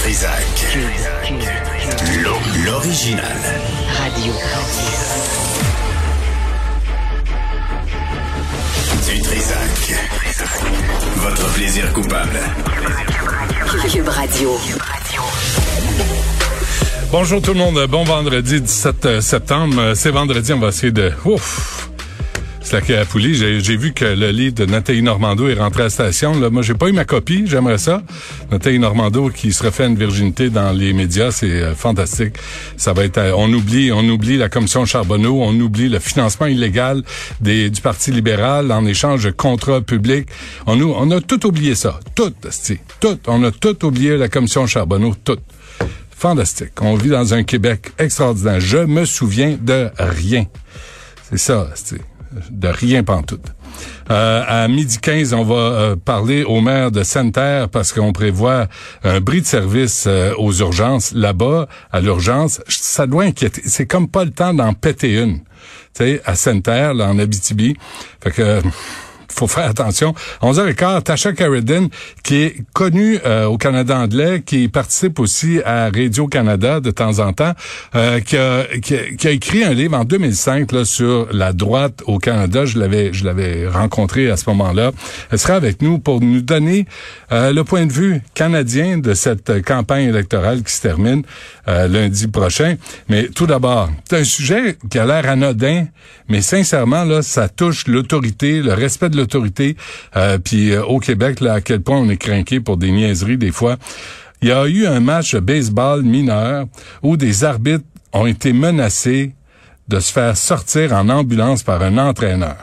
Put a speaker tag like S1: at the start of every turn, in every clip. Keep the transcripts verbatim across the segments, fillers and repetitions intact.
S1: Trisac. L'o- L'original.
S2: Radio.
S1: Du Trisac. Votre plaisir coupable.
S2: Cube Radio.
S3: Bonjour tout le monde, bon vendredi dix-sept septembre. C'est vendredi, on va essayer de... Ouf! C'est la quai à poulie. J'ai, j'ai vu que le livre de Nathalie Normando est rentré à la station. Là, moi, j'ai pas eu ma copie, j'aimerais ça. Nathalie Normando qui se refait une virginité dans les médias, c'est euh, fantastique. Ça va être... Euh, on oublie on oublie la commission Charbonneau, on oublie le financement illégal des, du Parti libéral en échange de contrats publics. On, on a tout oublié ça. Tout, c'est, tout. On a tout oublié la commission Charbonneau, tout. Fantastique. On vit dans un Québec extraordinaire. Je me souviens de rien. C'est ça, c'est de rien pantoute. Euh, à midi quinze, on va euh, parler au maire de Sainte-Terre parce qu'on prévoit un bris de service euh, aux urgences. Là-bas, à l'urgence, ça doit inquiéter. C'est comme pas le temps d'en péter une. Tu sais, à Sainte-Terre, là, en Abitibi. Fait que... Euh, faut faire attention. onze heures quinze, Tasha Carradine, qui est connue euh, au Canada anglais, qui participe aussi à Radio-Canada de temps en temps, euh, qui, a, qui, a, qui a écrit un livre en deux mille cinq là, sur la droite au Canada. Je l'avais je l'avais rencontrée à ce moment-là. Elle sera avec nous pour nous donner euh, le point de vue canadien de cette campagne électorale qui se termine euh, lundi prochain. Mais tout d'abord, c'est un sujet qui a l'air anodin, mais sincèrement, là, ça touche l'autorité, le respect de l'autorité, euh, puis euh, au Québec, là, à quel point on est crinqué pour des niaiseries des fois. Il y a eu un match de baseball mineur où des arbitres ont été menacés de se faire sortir en ambulance par un entraîneur.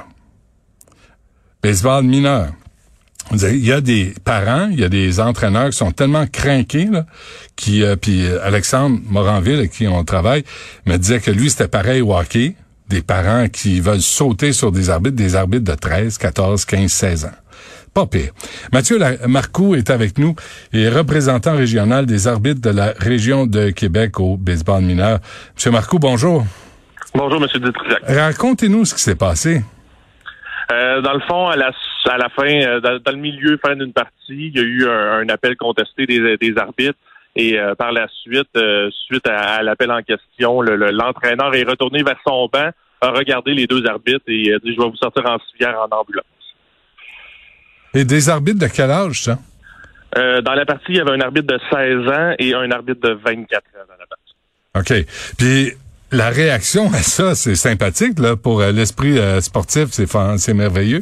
S3: Baseball mineur. Il y a des parents, il y a des entraîneurs qui sont tellement crinqués, là, qui, euh, puis Alexandre Moranville, avec qui on travaille, me disait que lui, c'était pareil au hockey. Des parents qui veulent sauter sur des arbitres, des arbitres de treize, quatorze, quinze, seize ans. Pas pire. Mathieu Marcoux est avec nous, il est représentant régional des arbitres de la région de Québec au baseball mineur. Monsieur Marcoux, bonjour.
S4: Bonjour, Monsieur Dutrisac.
S3: Racontez-nous ce qui s'est passé.
S4: Euh, dans le fond, à la, à la fin, euh, dans, dans le milieu, fin d'une partie, il y a eu un, un appel contesté des, des arbitres. Et euh, par la suite, euh, suite à, à l'appel en question, le, le, l'entraîneur est retourné vers son banc, a regardé les deux arbitres et a dit « Je vais vous sortir en civière en ambulance ».
S3: Et des arbitres de quel âge, ça?
S4: Euh, dans la partie, il y avait un arbitre de seize ans et un arbitre de vingt-quatre ans dans la partie.
S3: OK. Puis la réaction à ça, c'est sympathique, là, pour euh, l'esprit euh, sportif, c'est, c'est merveilleux.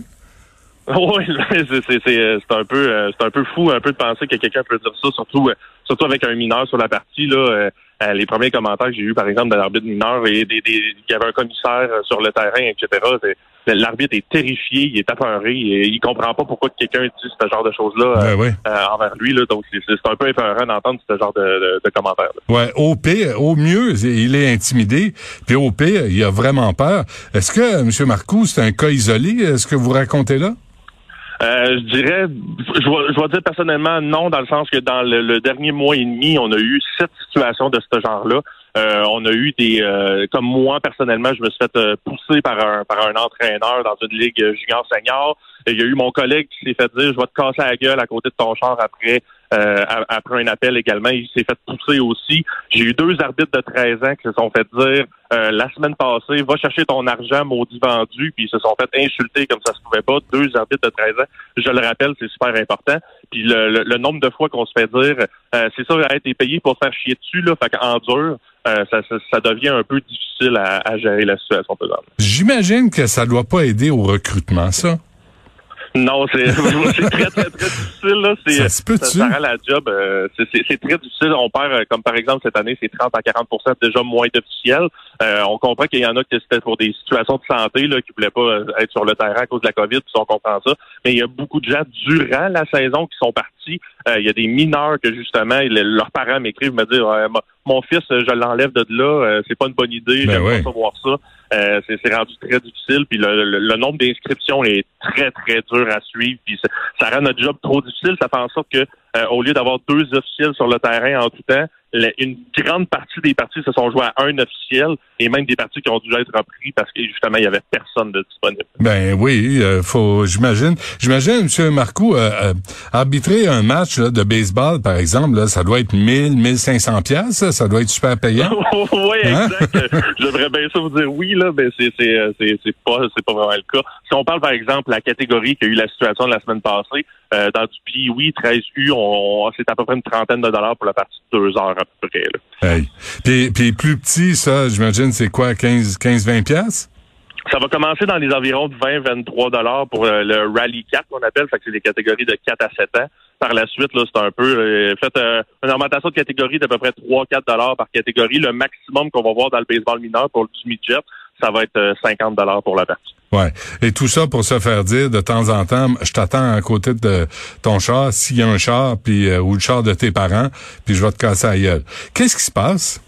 S4: Oui, c'est, c'est, c'est, c'est un peu euh, c'est un peu fou un peu de penser que quelqu'un peut dire ça, surtout euh, surtout avec un mineur sur la partie. Là, euh, les premiers commentaires que j'ai eus, par exemple, de l'arbitre mineur, et des, des, il y avait un commissaire sur le terrain, et cetera. C'est, l'arbitre est terrifié, il est apeuré, et il comprend pas pourquoi quelqu'un dit ce genre de choses-là euh,
S3: ben oui.
S4: euh, envers lui. Là, donc c'est, c'est un peu épeurant d'entendre ce genre de, de, de commentaires. Là.
S3: Ouais, au pire, au mieux, il est intimidé, puis au pire, il a vraiment peur. Est-ce que, M. Marcoux, c'est un cas isolé, ce que vous racontez là?
S4: Euh, je dirais, je vais, je vais dire personnellement non, dans le sens que dans le, le dernier mois et demi, on a eu sept situations de ce genre-là. Euh, on a eu des, euh, comme moi personnellement, je me suis fait euh, pousser par un par un entraîneur dans une ligue junior senior. Il y a eu mon collègue qui s'est fait dire, je vais te casser la gueule à côté de ton char après. Euh, après un appel également, il s'est fait pousser aussi. J'ai eu deux arbitres de treize ans qui se sont fait dire euh, la semaine passée, va chercher ton argent maudit vendu, puis ils se sont fait insulter comme ça se pouvait pas. Deux arbitres de treize ans, je le rappelle, c'est super important. Puis le, le, le nombre de fois qu'on se fait dire euh, c'est ça, être payé pour se faire chier dessus, là, fait qu'en dur, euh, ça, ça, ça devient un peu difficile à, à gérer la situation présente.
S3: J'imagine que ça doit pas aider au recrutement, ça.
S4: Non, c'est, c'est très, très, très difficile. Là. C'est,
S3: ça se peut-tu?
S4: Ça, ça rend la job. Euh, c'est, c'est, c'est très difficile. On perd, euh, comme par exemple cette année, c'est trente à quarante pour cent déjà moins d'officiels. Euh, on comprend qu'il y en a qui c'était pour des situations de santé là, qui voulaient pas être sur le terrain à cause de la COVID, puis on comprend ça. Mais il y a beaucoup de gens durant la saison qui sont partis. Euh, il y a des mineurs que justement, ils, leurs parents m'écrivent, me disent ouais, mon fils, je l'enlève de là, euh, c'est pas une bonne idée,
S3: ben
S4: j'aime
S3: ouais.
S4: pas savoir ça. Euh, c'est, c'est rendu très difficile, puis le, le, le nombre d'inscriptions est très, très dur à suivre, puis ça, ça rend notre job trop difficile. Ça fait en sorte que euh, au lieu d'avoir deux officiels sur le terrain en tout temps, la, une grande partie des parties se sont jouées à un officiel et même des parties qui ont dû être repris parce que justement, il y avait personne de disponible.
S3: Ben oui, euh, faut, j'imagine. J'imagine, M. Marcoux, euh, euh, arbitrer un match là, de baseball, par exemple, là, ça doit être mille, mille cinq cents piastres, ça, ça doit être super payant.
S4: Oui,
S3: hein?
S4: exact. J'aimerais bien ça vous dire oui, là, mais c'est, c'est, c'est, c'est pas, c'est pas vraiment le cas. Si on parle, par exemple, de la catégorie qui a eu la situation de la semaine passée, euh, dans du pli, oui, treize U, on, c'est à peu près une trentaine de dollars pour la partie de deux heures à peu près, là.
S3: Hey. Puis, puis plus petit, ça, j'imagine, c'est quoi, quinze, vingt piastres?
S4: Ça va commencer dans les environs de vingt à vingt-trois dollars pour euh, le Rally quatre qu'on appelle, fait que c'est des catégories de quatre à sept ans. Par la suite, là, c'est un peu euh, fait euh, une augmentation de catégorie d'à peu près trois à quatre dollars par catégorie. Le maximum qu'on va voir dans le baseball mineur pour du midget, ça va être euh, cinquante dollars pour la partie.
S3: Ouais. Et tout ça pour se faire dire de temps en temps, je t'attends à côté de ton char, s'il y a un char, puis euh, ou le char de tes parents, puis je vais te casser la gueule. Qu'est-ce qui se passe?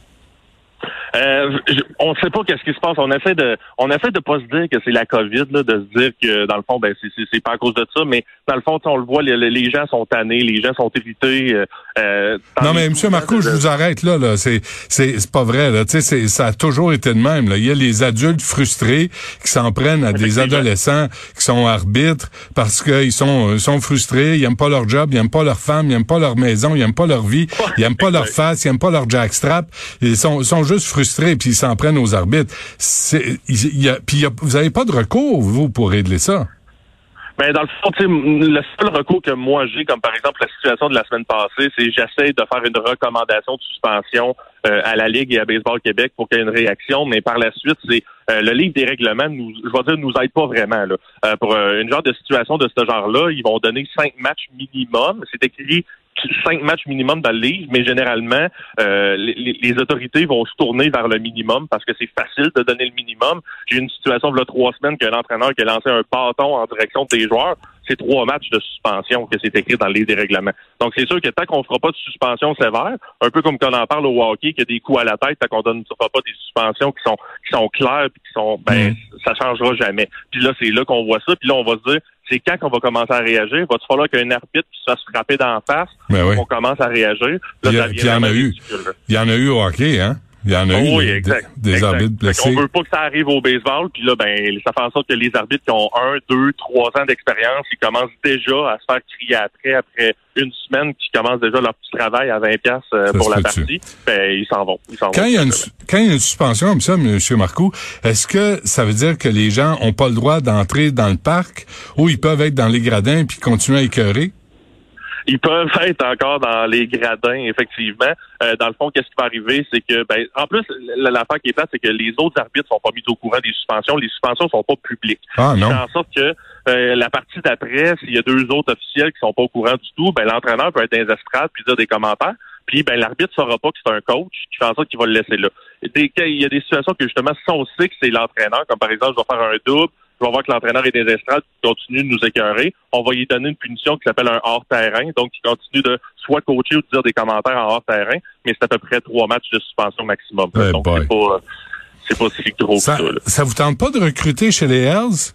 S4: Euh, je, on ne sait pas qu'est-ce qui se passe. On essaie de, on essaie de pas se dire que c'est la COVID, là, de se dire que dans le fond, ben c'est, c'est, c'est pas à cause de ça, mais dans le fond, on le voit, les, les gens sont tannés, les gens sont irrités. Euh, euh,
S3: non, mais M. Marcoux, de... je vous arrête là. là. C'est, c'est, c'est pas vrai. Là. Tu sais, c'est, ça a toujours été de même. Là. Il y a les adultes frustrés qui s'en prennent à des adolescents qui sont arbitres parce qu'ils sont, sont frustrés. Ils aiment pas leur job, ils aiment pas leur femme, ils aiment pas leur maison, ils aiment pas leur vie, ils aiment pas leur face, ils aiment pas leur jackstrap. Ils sont, sont juste frustrés puis ils s'en prennent aux arbitres. C'est, il y a, puis il y a, vous avez pas de recours, vous, pour régler ça?
S4: Ben, dans le fond, tu sais, le seul recours que moi j'ai, comme par exemple la situation de la semaine passée, c'est j'essaie de faire une recommandation de suspension euh, à la Ligue et à Baseball Québec pour qu'il y ait une réaction, mais par la suite, c'est euh, le livre des règlements nous, je vais dire, nous aide pas vraiment là. Euh, pour euh, une genre de situation de ce genre-là, ils vont donner cinq matchs minimum. C'est écrit cinq matchs minimum dans le livre, mais généralement, euh, les, les autorités vont se tourner vers le minimum parce que c'est facile de donner le minimum. J'ai eu une situation il y a trois semaines que l'entraîneur qui a lancé un bâton en direction des joueurs, c'est trois matchs de suspension que c'est écrit dans le livre des règlements. Donc, c'est sûr que tant qu'on ne fera pas de suspension sévère, un peu comme quand on en parle au hockey, qu'il y a des coups à la tête, tant qu'on ne fera pas des suspensions qui sont qui sont claires et qui sont, ben, mmh. ça changera jamais. Puis là, c'est là qu'on voit ça. Puis là, on va se dire, c'est quand qu'on va commencer à réagir? Va-il falloir qu'il y ait un arbitre qui se fasse frapper d'en face
S3: ben oui.
S4: qu'on commence à réagir? Là,
S3: il y, a, il y en a eu. Il y en a eu au hockey, hein? Il y en a oh, eu
S4: oui,
S3: des,
S4: exact,
S3: des
S4: exact.
S3: arbitres blessés.
S4: On veut pas que ça arrive au baseball, puis là, ben, ça fait en sorte que les arbitres qui ont un, deux, trois ans d'expérience, ils commencent déjà à se faire crier après, après une semaine, qui commencent déjà leur petit travail à vingt piastres euh, pour la partie, ben, ils s'en vont. Ils s'en
S3: quand
S4: vont
S3: il y a une, quand il y a une suspension comme ça, M. Marcoux, est-ce que ça veut dire que les gens ont pas le droit d'entrer dans le parc ou ils peuvent être dans les gradins puis continuer à écœurer?
S4: Ils peuvent être encore dans les gradins, effectivement. Euh, dans le fond, qu'est-ce qui va arriver, c'est que, ben, en plus, l'affaire qui est plate, c'est que les autres arbitres sont pas mis au courant des suspensions. Les suspensions sont pas publiques.
S3: Ah non.
S4: C'est en sorte que euh, la partie d'après, s'il y a deux autres officiels qui sont pas au courant du tout, ben l'entraîneur peut être dans les estrades puis dire des commentaires. Puis, ben, l'arbitre saura pas que c'est un coach qui fait en sorte qu'il va le laisser là. Des, il y a des situations que, justement, si on sait que c'est l'entraîneur, comme par exemple, je vais faire un double, je vais voir que l'entraîneur est des estrades qui continue de nous écœurer, on va lui donner une punition qui s'appelle un hors-terrain, donc qui continue de soit coacher ou de dire des commentaires en hors-terrain, mais c'est à peu près trois matchs de suspension maximum.
S3: Hey
S4: donc,
S3: boy.
S4: c'est pas, c'est pas si gros
S3: ça,
S4: que ça. Là.
S3: Ça vous tente pas de recruter chez les Hells?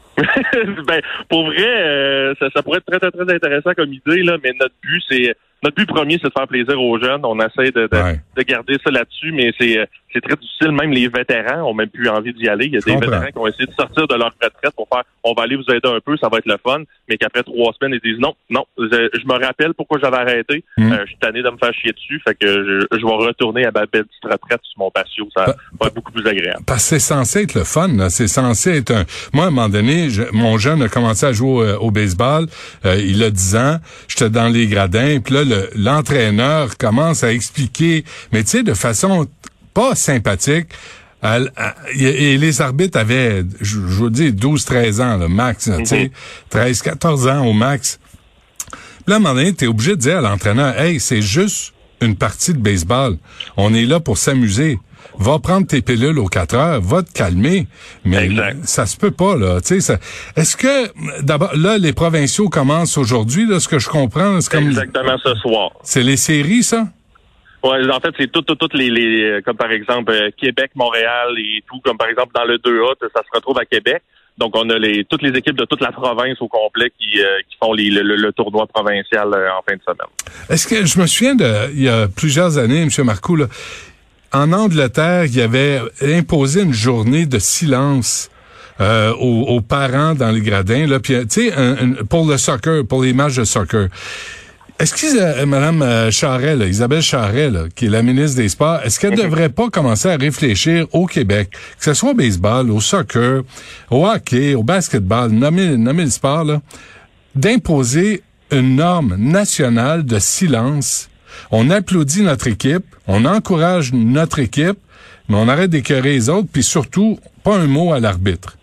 S4: Ben, pour vrai, euh, ça, ça pourrait être très, très, très intéressant comme idée, là, mais notre but, c'est notre but premier, c'est de faire plaisir aux jeunes. On essaie de, de,
S3: ouais.
S4: de garder ça là-dessus, mais c'est c'est très difficile. Même les vétérans ont même plus envie d'y aller. Il y a
S3: Je
S4: des
S3: comprends.
S4: vétérans qui ont essayé de sortir de leur retraite pour faire on va aller vous aider un peu, ça va être le fun, mais qu'après trois semaines, ils disent non, non, je, je me rappelle pourquoi j'avais arrêté.
S3: Mm.
S4: Euh, je suis tanné de me faire chier dessus, fait que je, je vais retourner à ma belle petite retraite sur mon patio. Ça
S3: pa-
S4: va être beaucoup plus agréable.
S3: Parce que c'est censé être le fun, là. C'est censé être un... Moi, à un moment donné, je, mon jeune a commencé à jouer au, au baseball. Euh, il a dix ans. J'étais dans les gradins. Puis là, le, l'entraîneur commence à expliquer, mais tu sais, de façon pas sympathique. À, à, et les arbitres avaient, je, je vous dis, douze treize ans, là, max, tu sais, treize quatorze ans au max. Puis là, à un moment donné, t'es obligé de dire à l'entraîneur, hey, c'est juste une partie de baseball. On est là pour s'amuser. Va prendre tes pilules aux quatre heures, va te calmer. Mais
S4: exact.
S3: Ça se peut pas, là. Tu sais, ça... Est-ce que, d'abord, là, les provinciaux commencent aujourd'hui, là, ce que je comprends, c'est comme...
S4: Exactement ce soir.
S3: C'est les séries, ça?
S4: Ouais, en fait, c'est toutes tout, tout les, les, comme par exemple, euh, Québec, Montréal et tout, comme par exemple dans le deux A, ça se retrouve à Québec. Donc, on a les toutes les équipes de toute la province au complet qui, euh, qui font les, le, le tournoi provincial euh, en fin de semaine.
S3: Est-ce que je me souviens de il y a plusieurs années, M. Marcoux, là, en Angleterre, il y avait imposé une journée de silence euh, aux, aux parents dans les gradins, là, puis tu sais, pour le soccer, pour les matchs de soccer. Est-ce que euh, Mme Charest, là, Isabelle Charest, là, qui est la ministre des Sports, est-ce qu'elle ne devrait pas commencer à réfléchir au Québec, que ce soit au baseball, au soccer, au hockey, au basketball, nommer, nommer le sport, là, d'imposer une norme nationale de silence? On applaudit notre équipe, on encourage notre équipe, mais on arrête d'écœurer les autres, puis surtout, pas un mot à l'arbitre.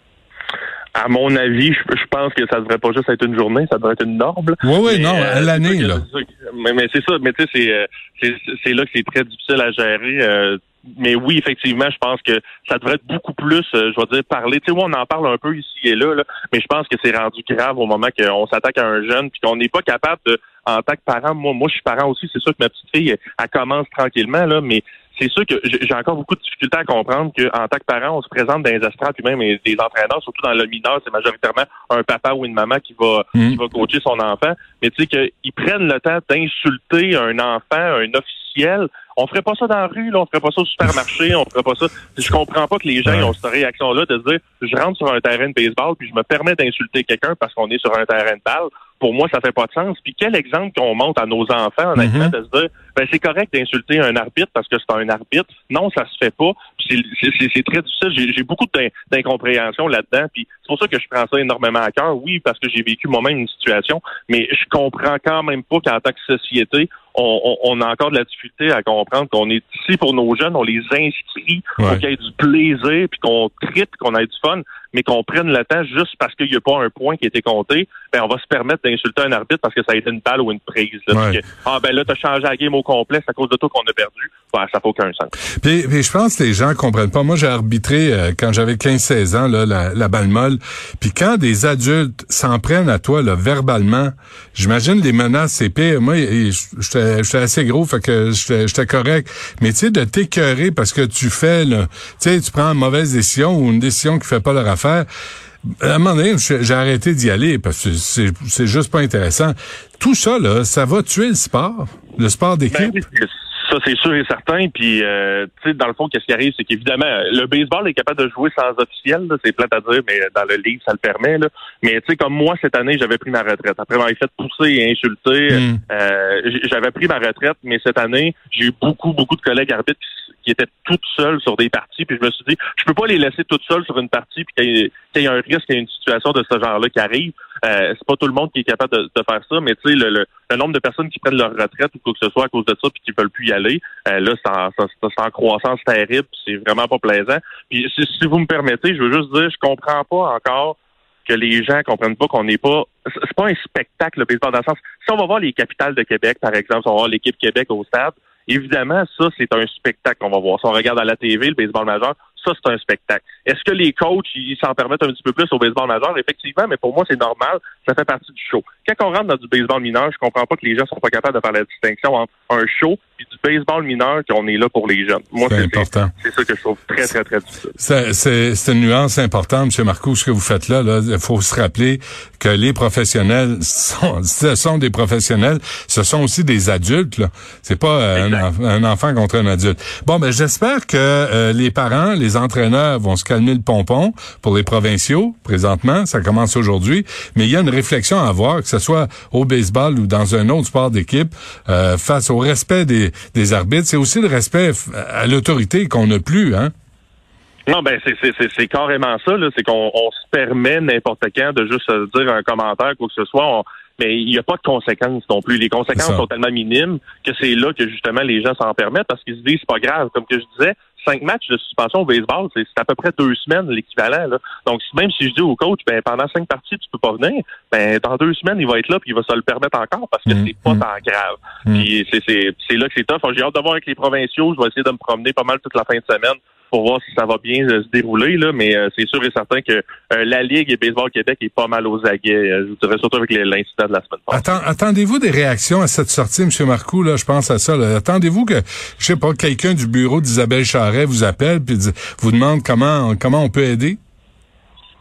S4: À mon avis, je, je pense que ça devrait pas juste être une journée, ça devrait être une norme.
S3: Oui, oui,
S4: mais,
S3: non, à
S4: euh,
S3: l'année, là.
S4: Mais, mais c'est ça, mais tu sais, c'est, c'est, c'est là que c'est très difficile à gérer. Euh, mais oui, effectivement, je pense que ça devrait être beaucoup plus, euh, je vais dire, parler. Tu sais, oui, on en parle un peu ici et là, là, mais je pense que c'est rendu grave au moment qu'on s'attaque à un jeune puis qu'on n'est pas capable de, en tant que parent, moi, moi, je suis parent aussi, c'est sûr que ma petite fille, elle, elle commence tranquillement, là, mais c'est sûr que j'ai encore beaucoup de difficultés à comprendre qu'en tant que parent, on se présente dans les estrades, puis même des entraîneurs, surtout dans le mineur, c'est majoritairement un papa ou une maman qui va mmh. qui va coacher son enfant. Mais tu sais qu'ils prennent le temps d'insulter un enfant, un officiel. On ferait pas ça dans la rue, là, on ferait pas ça au supermarché, on ferait pas ça. Je comprends pas que les gens ouais. ont cette réaction-là de se dire je rentre sur un terrain de baseball puis je me permets d'insulter quelqu'un parce qu'on est sur un terrain de balle. Pour moi, ça fait pas de sens. Puis quel exemple qu'on montre à nos enfants, honnêtement, mm-hmm. de se dire ben c'est correct d'insulter un arbitre parce que c'est un arbitre. Non, ça se fait pas. Puis c'est, c'est, c'est très difficile. J'ai, j'ai beaucoup d'incompréhension là-dedans. Puis c'est pour ça que je prends ça énormément à cœur. Oui, parce que j'ai vécu moi-même une situation, mais je comprends quand même pas qu'en tant que société, on, on, on a encore de la difficulté à comprendre qu'on est ici pour nos jeunes, on les inscrit ouais. pour qu'il y ait du plaisir, puis qu'on tripe, qu'on ait du fun, mais qu'on prenne le temps juste parce qu'il n'y a pas un point qui a été compté, ben on va se permettre d'insulter un arbitre parce que ça a été une balle ou une prise. Là, ouais. que, ah ben là, t'as changé la game au complet, c'est à cause de toi qu'on a perdu. Ben, ça n'a aucun sens.
S3: Puis, puis je pense que les gens comprennent pas. Moi, j'ai arbitré euh, quand j'avais quinze seize ans, là, la, la balle molle. Puis quand des adultes s'en prennent à toi là, verbalement, j'imagine les menaces, c'est pire. Moi, j'étais, j'étais assez gros, fait que j'étais, j'étais correct. Mais tu sais, de t'écœurer parce que tu fais, tu sais, tu prends une mauvaise décision ou une décision qui fait pas leur affaire. À un moment donné, j'ai arrêté d'y aller parce que c'est, c'est juste pas intéressant. Tout ça, là, ça va tuer le sport, le sport d'équipe.
S4: Ben oui, ça, c'est sûr et certain. Puis, euh, tu sais, dans le fond, qu'est-ce qui arrive, c'est qu'évidemment, le baseball est capable de jouer sans officiel. Là, c'est plate à dire, mais dans le livre, ça le permet. Là. Mais tu sais, comme moi, cette année, j'avais pris ma retraite. Après m'avoir fait pousser et insulter, mm. euh, j'avais pris ma retraite. Mais cette année, j'ai eu beaucoup, beaucoup de collègues arbitres qui, qui étaient toutes seules sur des parties. Puis je me suis dit, je peux pas les laisser toutes seules sur une partie puis qu'il y ait, qu'il y ait un risque, qu'il y ait une situation de ce genre-là qui arrive. Euh, c'est pas tout le monde qui est capable de, de faire ça, mais tu sais, le, le, le nombre de personnes qui prennent leur retraite ou quoi que ce soit à cause de ça puis qui veulent plus y aller, euh, là, c'est en, ça, c'est en croissance terrible, c'est vraiment pas plaisant. Puis si, si vous me permettez, je veux juste dire, je comprends pas encore que les gens comprennent pas qu'on n'est pas... C'est pas un spectacle, le baseball, dans le sens... Si on va voir les capitales de Québec, par exemple, si on va voir l'équipe Québec au stade, évidemment, ça, c'est un spectacle qu'on va voir. Si on regarde à la T V, le baseball majeur, ça, c'est un spectacle. Est-ce que les coachs, ils s'en permettent un petit peu plus au baseball majeur? Effectivement, mais pour moi, c'est normal. Ça fait partie du show. Quand on rentre dans du baseball mineur, je comprends pas que les gens sont pas capables de faire la distinction entre un show et du baseball mineur qu'on est là pour les jeunes. Moi,
S3: c'est,
S4: c'est
S3: important.
S4: C'est, c'est ça que je trouve très, très, très difficile.
S3: C'est, c'est, c'est une nuance importante, M. Marcoux, ce que vous faites là. Là, il faut se rappeler que les professionnels sont, ce sont des professionnels, ce sont aussi des adultes. Là. C'est pas euh, un, un enfant contre un adulte. Bon, ben j'espère que euh, les parents, les entraîneurs vont se calmer le pompon pour les provinciaux. Présentement, ça commence aujourd'hui, mais il y a une réflexion à avoir, que ce soit au baseball ou dans un autre sport d'équipe, euh, face au respect des, des arbitres. C'est aussi le respect à l'autorité qu'on n'a plus, hein?
S4: Non, ben c'est c'est c'est, c'est carrément ça. Là, c'est qu'on on se permet n'importe quand de juste dire un commentaire quoi que ce soit. On, mais il n'y a pas de conséquences non plus. Les conséquences sont tellement minimes que c'est là que justement les gens s'en permettent parce qu'ils se disent c'est pas grave. Comme que je disais, cinq matchs de suspension au baseball, c'est, c'est à peu près deux semaines l'équivalent. Là. Donc même si je dis au coach, ben pendant cinq parties tu peux pas venir, ben dans deux semaines il va être là puis il va se le permettre encore parce que mmh, c'est pas mmh. tant grave. Mmh. Puis c'est c'est c'est là que c'est tough. J'ai hâte de voir avec les provinciaux. Je vais essayer de me promener pas mal toute la fin de semaine pour voir si ça va bien euh, se dérouler, là, mais euh, c'est sûr et certain que euh, la Ligue et Baseball Québec est pas mal aux aguets, euh, je vous dirais, surtout avec les, l'incident de la semaine passée.
S3: Attends, attendez-vous des réactions à cette sortie, M. Marcoux, là, je pense à ça, là. Attendez-vous que, je sais pas, quelqu'un du bureau d'Isabelle Charest vous appelle puis vous demande comment comment on peut aider?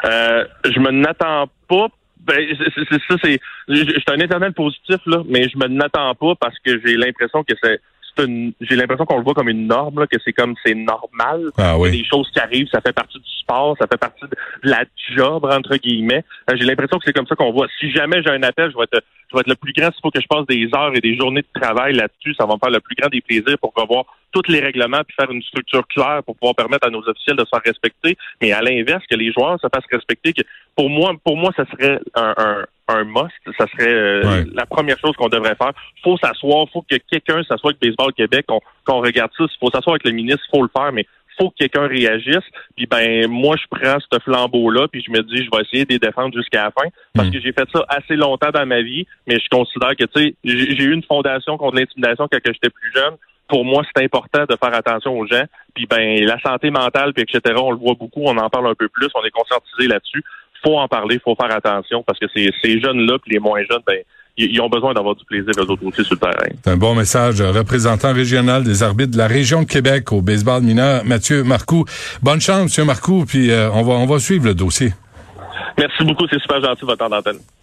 S4: Euh, je me n'attends pas. Ben, c'est, c'est ça, c'est. Je suis un éternel positif, là, mais je me n'attends pas parce que j'ai l'impression que c'est. c'est une, j'ai l'impression qu'on le voit comme une norme, là, que c'est comme c'est normal.
S3: Ah oui.
S4: Il y a des choses qui arrivent, ça fait partie du sport, ça fait partie de la job, entre guillemets. Euh, j'ai l'impression que c'est comme ça qu'on voit. Si jamais j'ai un appel, je vais être je vais être le plus grand. S'il faut que je passe des heures et des journées de travail là-dessus, ça va me faire le plus grand des plaisirs pour revoir tous les règlements puis faire une structure claire pour pouvoir permettre à nos officiels de se faire respecter. Mais à l'inverse, que les joueurs se fassent respecter, que pour moi, pour moi, ça serait un, un, un must. Ça serait euh, ouais. la première chose qu'on devrait faire. Faut s'asseoir, faut que quelqu'un s'assoie avec Baseball Québec, qu'on, qu'on regarde ça. Il faut s'asseoir avec le ministre, faut le faire, mais faut que quelqu'un réagisse. Puis ben moi, je prends ce flambeau-là, puis je me dis, je vais essayer de les défendre jusqu'à la fin, parce mmh. que j'ai fait ça assez longtemps dans ma vie, mais je considère que, tu sais, j'ai, j'ai eu une fondation contre l'intimidation quand j'étais plus jeune. Pour moi, c'est important de faire attention aux gens. Puis ben la santé mentale, puis et cetera, on le voit beaucoup, on en parle un peu plus, on est conscientisé là-dessus. Faut en parler, faut faire attention, parce que ces, ces jeunes-là, puis les moins jeunes, ben ils ont besoin d'avoir du plaisir eux autres aussi sur le terrain.
S3: C'est un bon message. Représentant régional des arbitres de la région de Québec au baseball mineur, Mathieu Marcoux. Bonne chance, Monsieur Marcoux, puis euh, on va on va suivre le dossier.
S4: Merci beaucoup, c'est super gentil votre temps d'antenne.